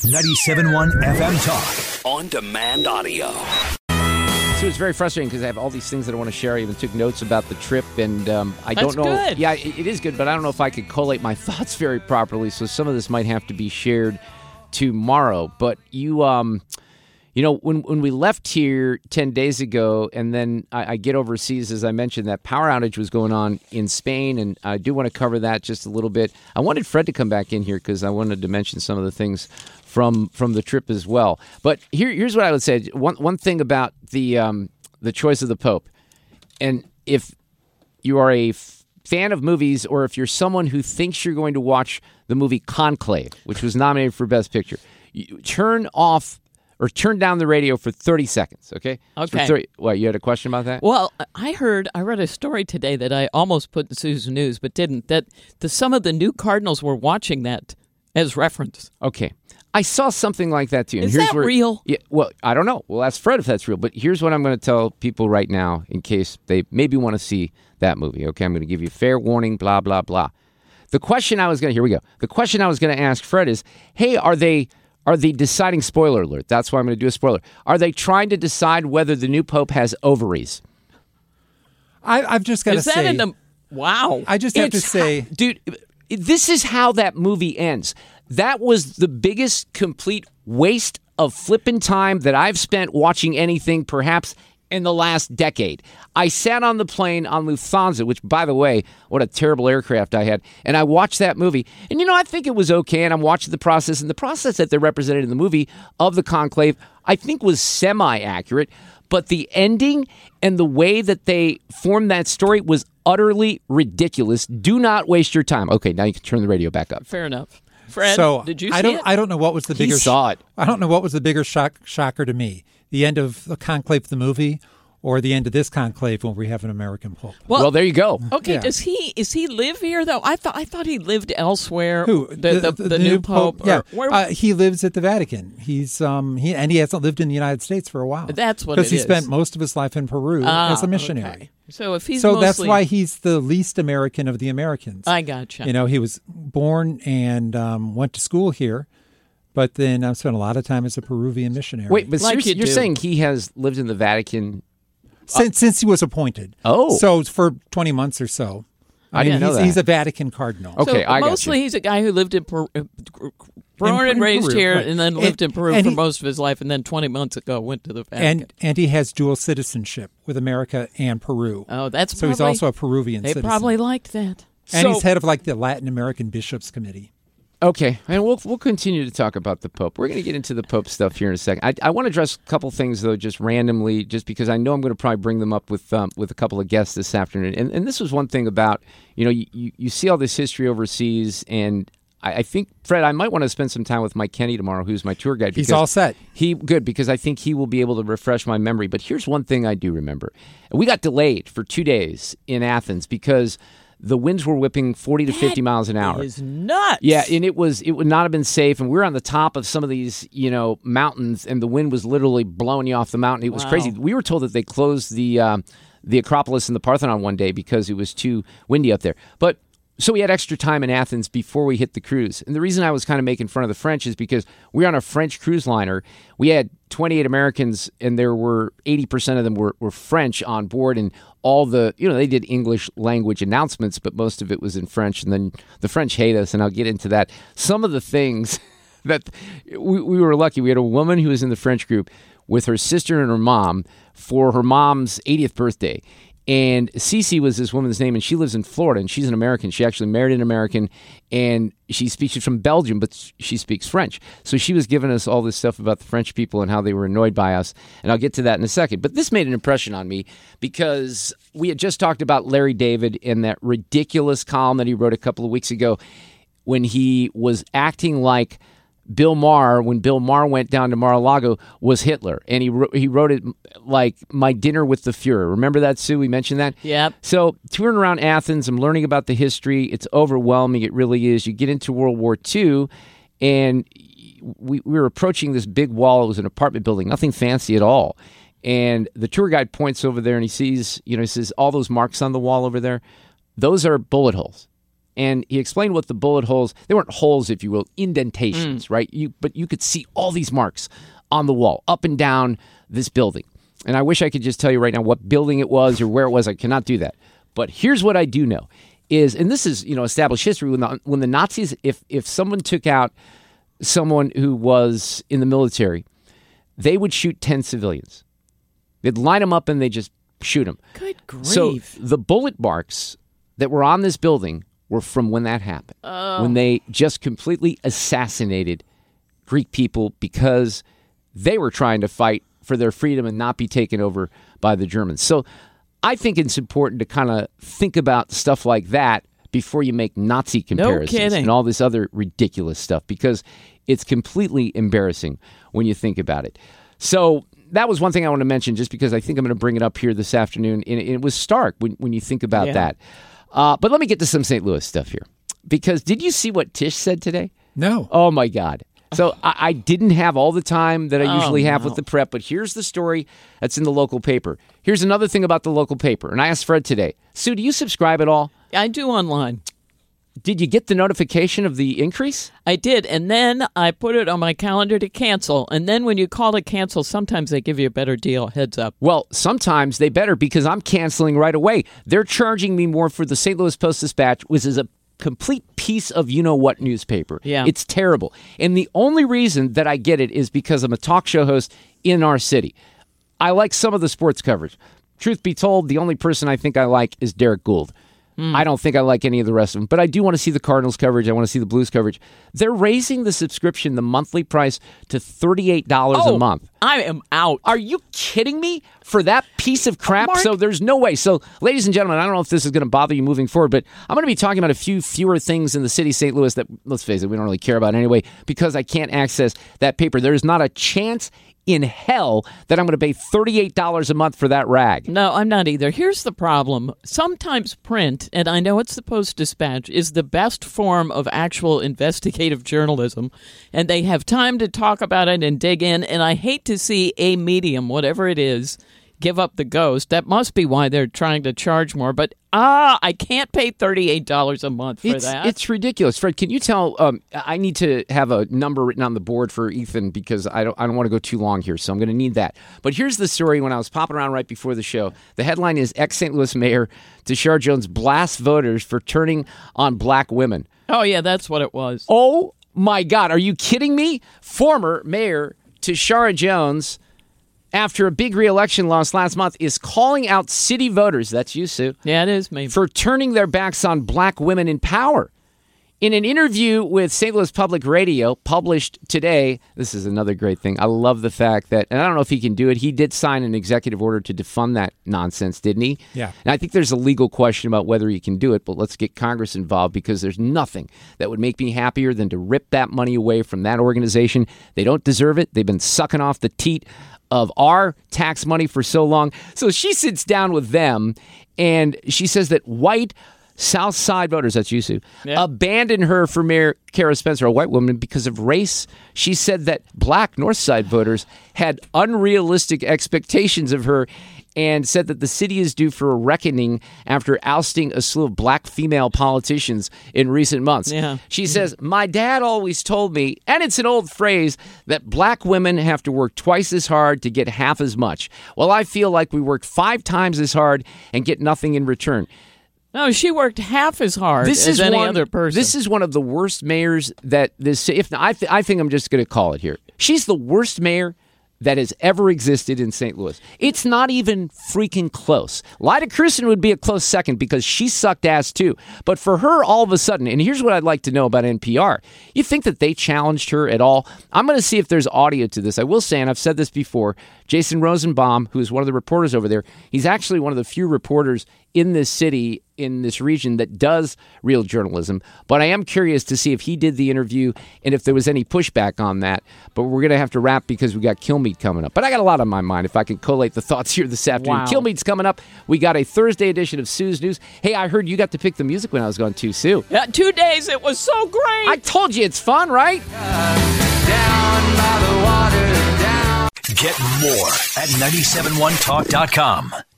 97.1 FM Talk. On demand audio. So it's very frustrating because I have all these things that I want to share. I even took notes about the trip, and I That's don't know. good. Yeah, it is good, but I don't know if I could collate my thoughts very properly. So some of this might have to be shared tomorrow. But you know, when we left here 10 days ago, and then I get overseas, as I mentioned, that power outage was going on in Spain, and I do want to cover that just a little bit. I wanted Fred to come back in here because I wanted to mention some of the things from the trip as well. But here's what I would say. One thing about the choice of the Pope, and if you are a fan of movies, or if you're someone who thinks you're going to watch the movie Conclave, which was nominated for Best Picture, you turn down the radio for 30 seconds, okay? Okay. What, you had a question about that? Well, I read a story today that I almost put in Sue's News, but didn't, that some of the new Cardinals were watching that as reference. Okay. I saw something like that too. And Is that real? Yeah, well, I don't know. We'll ask Fred if that's real. But here's what I'm going to tell people right now in case they maybe want to see that movie, okay? I'm going to give you fair warning, blah, blah, blah. The question I was going to ask Fred is, hey, are they deciding, spoiler alert, that's why I'm going to do a spoiler, are they trying to decide whether the new Pope has ovaries? I've just got to say... Wow. I just have to say... Dude, this is how that movie ends. That was the biggest complete waste of flippin' time that I've spent watching anything, perhaps in the last decade. I sat on the plane on Lufthansa, which, by the way, what a terrible aircraft I had, and I watched that movie. And, I think it was okay, and I'm watching the process, and the process that they represented in the movie of the conclave, I think was semi-accurate, but the ending and the way that they formed that story was utterly ridiculous. Do not waste your time. Okay, now you can turn the radio back up. Fair enough. Fred, so did you see it? I don't know what was the bigger... He saw it. I don't know what was the bigger shocker to me. The end of the Conclave, the movie, or the end of this conclave when we have an American Pope. Well, there you go. Okay, Yeah. does he live here though? I thought he lived elsewhere. Who? The new Pope? Yeah, Where, he lives at the Vatican. He hasn't lived in the United States for a while. That's what it because he is. spent most of his life in Peru as a missionary. Okay. So if he's that's why he's the least American of the Americans. I gotcha. He was born and went to school here, but then spent a lot of time as a Peruvian missionary. Wait, but Like seriously, you you're do. saying he has lived in the Vatican? Since he was appointed. Oh. So for 20 months or so. I didn't know that. He's a Vatican cardinal. Okay, so I got mostly you. he's a guy who lived in Peru, born and raised Peru, here, right. and then lived in Peru for he- most of his life, and then 20 months ago went to the Vatican. And he has dual citizenship with America and Peru. Oh, that's so he's probably- also a Peruvian They citizen. probably liked that. And So- he's head of the Latin American Bishops Committee. Okay, and we'll continue to talk about the Pope. We're going to get into the Pope stuff here in a second. I want to address a couple things, though, just randomly, just because I know I'm going to probably bring them up with a couple of guests this afternoon. And this was one thing about, you see all this history overseas, and I think, Fred, I might want to spend some time with Mike Kenny tomorrow, who's my tour guide. He's all set. Good, because I think he will be able to refresh my memory. But here's one thing I do remember. We got delayed for 2 days in Athens because the winds were whipping 40 to 50 miles an hour. That is nuts. Yeah, and it would not have been safe. And we were on the top of some of these, mountains, and the wind was literally blowing you off the mountain. It was crazy. We were told that they closed the Acropolis and the Parthenon one day because it was too windy up there. But so we had extra time in Athens before we hit the cruise. And the reason I was kind of making fun of the French is because we were on a French cruise liner. We had 28 Americans, and there were 80% of them were French on board, and all the, they did English language announcements, but most of it was in French. And then the French hate us, and I'll get into that. Some of the things that we were lucky. We had a woman who was in the French group with her sister and her mom for her mom's 80th birthday. And Cece was this woman's name, and she lives in Florida, and she's an American. She actually married an American, and she's from Belgium, but she speaks French. So she was giving us all this stuff about the French people and how they were annoyed by us, and I'll get to that in a second. But this made an impression on me because we had just talked about Larry David in that ridiculous column that he wrote a couple of weeks ago when he was acting like Bill Maher, when Bill Maher went down to Mar-a-Lago, was Hitler. And he wrote it like My Dinner with the Fuhrer. Remember that, Sue? We mentioned that? Yep. So touring around Athens, I'm learning about the history. It's overwhelming. It really is. You get into World War II, and we were approaching this big wall. It was an apartment building, nothing fancy at all. And the tour guide points over there, and he sees, he says, all those marks on the wall over there, those are bullet holes. And he explained what the bullet holes, they weren't holes, if you will, indentations, right? But you could see all these marks on the wall, up and down this building. And I wish I could just tell you right now what building it was or where it was. I cannot do that. But here's what I do know is, and this is, established history, when the Nazis, if someone took out someone who was in the military, they would shoot 10 civilians. They'd line them up and they just shoot them. Good grief. So the bullet marks that were on this building were from when that happened, when they just completely assassinated Greek people because they were trying to fight for their freedom and not be taken over by the Germans. So I think it's important to kind of think about stuff like that before you make Nazi comparisons and all this other ridiculous stuff, because it's completely embarrassing when you think about it. So that was one thing I want to mention, just because I think I'm going to bring it up here this afternoon. And it was stark when you think about that. But let me get to some St. Louis stuff here, because did you see what Tish said today? No. Oh, my God. So I didn't have all the time that I usually have with the prep, but here's the story that's in the local paper. Here's another thing about the local paper. And I asked Fred today, Sue, do you subscribe at all? I do online. Did you get the notification of the increase? I did, and then I put it on my calendar to cancel. And then when you call to cancel, sometimes they give you a better deal, heads up. Well, sometimes they better, because I'm canceling right away. They're charging me more for the St. Louis Post-Dispatch, which is a complete piece of you-know-what newspaper. Yeah. It's terrible. And the only reason that I get it is because I'm a talk show host in our city. I like some of the sports coverage. Truth be told, the only person I think I like is Derek Gould. I don't think I like any of the rest of them, but I do want to see the Cardinals coverage. I want to see the Blues coverage. They're raising the subscription, the monthly price, to $38 a month. I am out. Are you kidding me? For that piece of crap? Mark. So there's no way. So, ladies and gentlemen, I don't know if this is going to bother you moving forward, but I'm going to be talking about a few fewer things in the city of St. Louis that, let's face it, we don't really care about anyway, because I can't access that paper. There's not a chance in hell that I'm going to pay $38 a month for that rag. No, I'm not either. Here's the problem. Sometimes print, and I know it's the Post-Dispatch, is the best form of actual investigative journalism, and they have time to talk about it and dig in, and I hate to see a medium, whatever it is, give up the ghost. That must be why they're trying to charge more, but I can't pay $38 a month for that. It's ridiculous. Fred, can you tell, I need to have a number written on the board for Ethan, because I don't want to go too long here, so I'm going to need that. But here's the story when I was popping around right before the show. The headline is, ex-St. Louis Mayor Tashara Jones blasts voters for turning on black women. Oh, yeah, that's what it was. Oh, my God. Are you kidding me? Former Mayor Tashara Jones, after a big re-election loss last month, is calling out city voters, that's you, Sue. Yeah, it is me. For turning their backs on black women in power. In an interview with St. Louis Public Radio, published today, this is another great thing. I love the fact that, and I don't know if he can do it, he did sign an executive order to defund that nonsense, didn't he? Yeah. And I think there's a legal question about whether he can do it, but let's get Congress involved, because there's nothing that would make me happier than to rip that money away from that organization. They don't deserve it. They've been sucking off the teat of our tax money for so long. So she sits down with them, and she says that white South Side voters, that's you, Sue, abandoned her for Mayor Kara Spencer, a white woman, because of race. She said that black North Side voters had unrealistic expectations of her, and said that the city is due for a reckoning after ousting a slew of black female politicians in recent months. Yeah. She says, my dad always told me, and it's an old phrase, that black women have to work twice as hard to get half as much. Well, I feel like we work 5 times as hard and get nothing in return. No, she worked half as hard as any other person. This is one of the worst mayors that this. I think I'm just going to call it here. She's the worst mayor that has ever existed in St. Louis. It's not even freaking close. Lyda Kristen would be a close second, because she sucked ass too. But for her, all of a sudden, and here's what I'd like to know about NPR. You think that they challenged her at all? I'm going to see if there's audio to this. I will say, and I've said this before, Jason Rosenbaum, who is one of the reporters over there, he's actually one of the few reporters in this city, in this region, that does real journalism. But I am curious to see if he did the interview and if there was any pushback on that. But we're going to have to wrap, because we got Kilmeade coming up. But I got a lot on my mind, if I can collate the thoughts here this afternoon. Wow. Kilmeade's coming up. We got a Thursday edition of Sue's News. Hey, I heard you got to pick the music when I was gone too, Sue. 2 days, it was so great. I told you it's fun, right? Down by the water, down. Get more at 971talk.com.